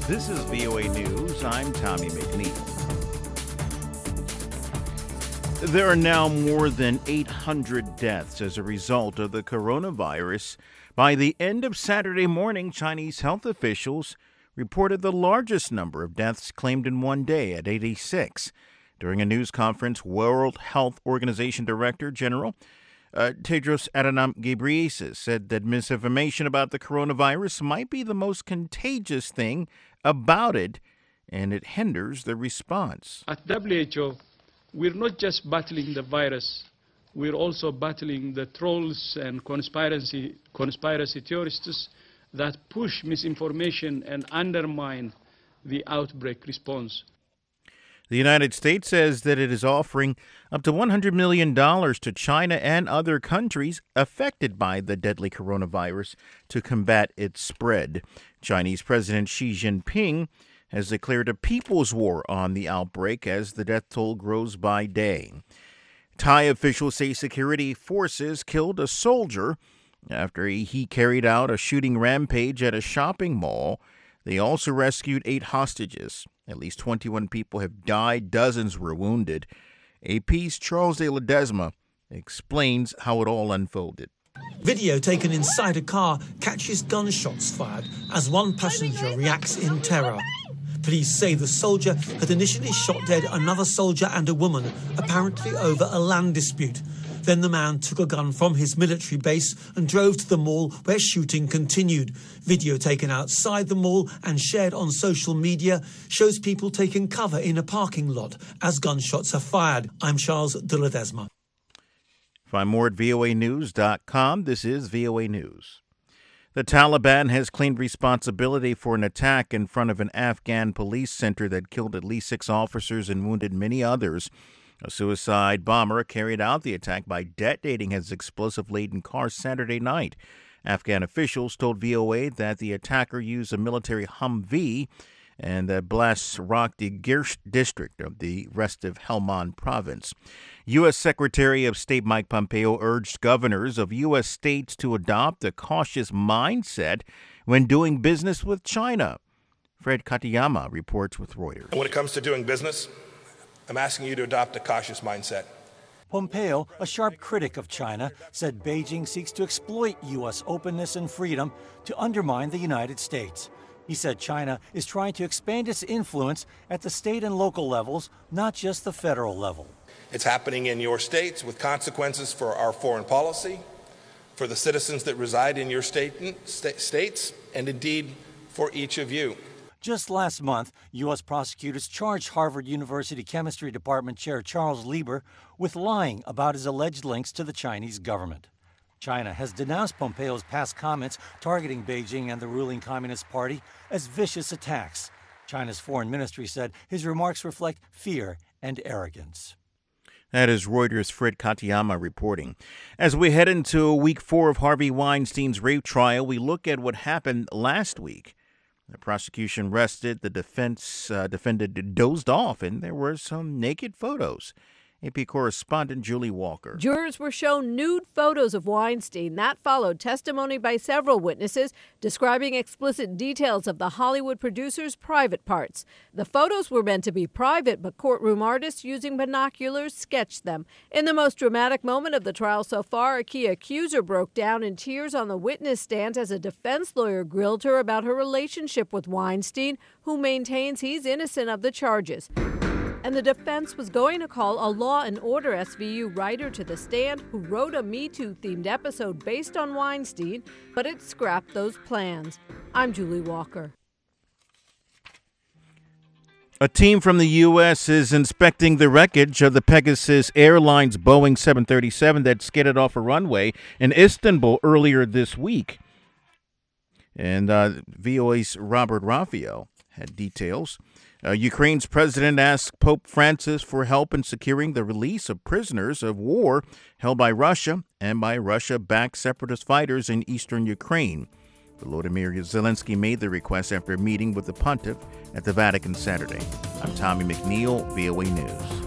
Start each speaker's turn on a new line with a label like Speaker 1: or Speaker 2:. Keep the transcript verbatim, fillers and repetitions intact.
Speaker 1: This is V O A News. I'm Tommy McNeil. There are now more than eight hundred deaths as a result of the coronavirus. By the end of Saturday morning, Chinese health officials reported the largest number of deaths claimed in one day at eighty-six. During a news conference, World Health Organization Director General uh, Tedros Adhanom Ghebreyesus said that misinformation about the coronavirus might be the most contagious thing about it, and it hinders the response.
Speaker 2: At W H O, we're not just battling the virus, we're also battling the trolls and conspiracy, conspiracy theorists that push misinformation and undermine the outbreak response.
Speaker 1: The United States says that it is offering up to one hundred million dollars to China and other countries affected by the deadly coronavirus to combat its spread. Chinese President Xi Jinping has declared a people's war on the outbreak as the death toll grows by day. Thai officials say security forces killed a soldier after he carried out a shooting rampage at a shopping mall. They also rescued eight hostages. At least twenty-one people have died, dozens were wounded. A P's Charles de Ledesma explains how it all unfolded.
Speaker 3: Video taken inside a car catches gunshots fired as one passenger reacts in terror. Police say the soldier had initially shot dead another soldier and a woman, apparently over a land dispute. Then the man took a gun from his military base and drove to the mall where shooting continued. Video taken outside the mall and shared on social media shows people taking cover in a parking lot as gunshots are fired. I'm Charles de Ledesma.
Speaker 1: Find more at V O A news dot com. This is V O A News. The Taliban has claimed responsibility for an attack in front of an Afghan police center that killed at least six officers and wounded many others. A suicide bomber carried out the attack by detonating his explosive-laden car Saturday night. Afghan officials told V O A that the attacker used a military Humvee and the Blas-Rakht Girsh district of the rest of Helmand province. U S. Secretary of State Mike Pompeo urged governors of U S states to adopt a cautious mindset when doing business with China. Fred Katayama reports with Reuters.
Speaker 4: And when it comes to doing business, I'm asking you to adopt a cautious mindset.
Speaker 5: Pompeo, a sharp critic of China, said Beijing seeks to exploit U S openness and freedom to undermine the United States. He said China is trying to expand its influence at the state and local levels, not just the federal level.
Speaker 4: It's happening in your states with consequences for our foreign policy, for the citizens that reside in your state, st- states, and indeed for each of you.
Speaker 5: Just last month, U S prosecutors charged Harvard University Chemistry Department Chair Charles Lieber with lying about his alleged links to the Chinese government. China has denounced Pompeo's past comments targeting Beijing and the ruling Communist Party as vicious attacks. China's foreign ministry said his remarks reflect fear and arrogance.
Speaker 1: That is Reuters' Fred Katayama reporting. As we head into week four of Harvey Weinstein's rape trial, we look at what happened last week. The prosecution rested, the defense uh, defendant dozed off, and there were some naked photos. A P correspondent Julie Walker.
Speaker 6: Jurors were shown nude photos of Weinstein. That followed testimony by several witnesses describing explicit details of the Hollywood producer's private parts. The photos were meant to be private, but courtroom artists using binoculars sketched them. In the most dramatic moment of the trial so far, a key accuser broke down in tears on the witness stand as a defense lawyer grilled her about her relationship with Weinstein, who maintains he's innocent of the charges. And the defense was going to call a Law and Order S V U writer to the stand who wrote a Me Too-themed episode based on Weinstein, but it scrapped those plans. I'm Julie Walker.
Speaker 1: A team from the U S is inspecting the wreckage of the Pegasus Airlines Boeing seven thirty-seven that skidded off a runway in Istanbul earlier this week. And uh, V O A's Robert Raphael had details. Uh, Ukraine's president asked Pope Francis for help in securing the release of prisoners of war held by Russia and by Russia-backed separatist fighters in eastern Ukraine. Volodymyr Zelensky made the request after a meeting with the pontiff at the Vatican Saturday. I'm Tommy McNeil, V O A News.